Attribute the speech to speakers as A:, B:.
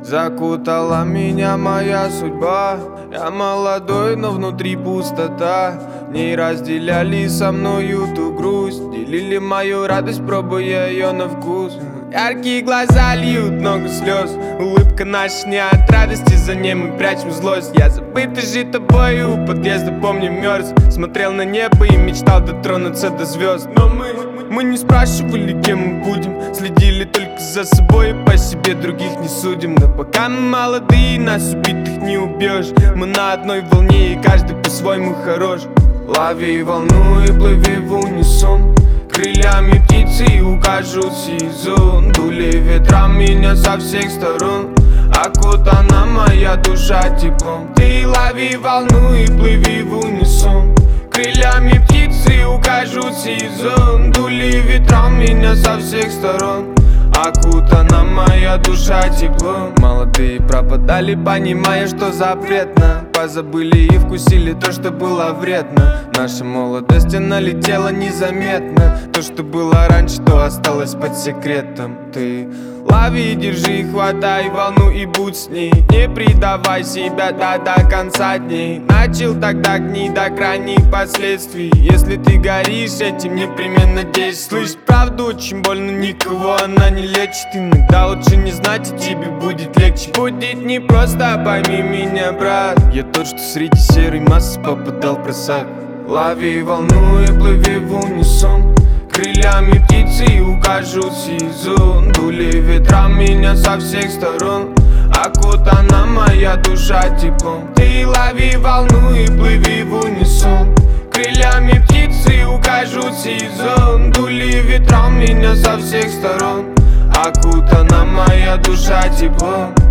A: Закутала меня моя судьба. Я молодой, но внутри пустота. В ней разделяли со мною ту грусть, делили мою радость, пробуя ее на вкус. Яркие глаза льют много слез. Улыбка наша не от радости, за ней мы прячем злость. Я забытый же тобой у подъезда, помню, мерз. Смотрел на небо и мечтал дотронуться до звезд. Но мы не спрашивали, кем мы будем, следили только за собой и по себе других не судим. Но пока мы молодые, нас убитых не убьешь. Мы на одной волне и каждый по-своему хорош. Лови волну и плыви в унисон. Крыльями птицы укажут сезон. Дули ветра меня со всех сторон. Окутана моя душа теплом. Ты лови волну и плыви в унисон. Крыльями птицы укажут сезон. Дули ветра меня со всех сторон. Окутана моя душа теплом. Молодые пропадали, понимая, что запретно. Позабыли и вкусили то, что было вредно. Наша молодость, она летела незаметно. То, что было раньше, то осталось под секретом. Ты лови, держи, хватай волну и будь с ней. Не предавай себя до конца дней. Начал тогда гнить до крайних последствий. Если ты горишь этим, непременно действуй. Слышь, правду очень больно, никого она не лечит. Иногда лучше не знать, и тебе будет легче. Будет непросто, пойми меня, брат. Я тот, что среди серой массы попадал в просак. Лови волну и плыви в унисон. Крыльями птицы укажут сезон. Дули ветра меня со всех сторон. Окутана моя душа теплом. Ты лови волну и плыви в унисон. Крыльями птицы укажут сезон. Дули ветра меня со всех сторон. Окутана моя душа теплом.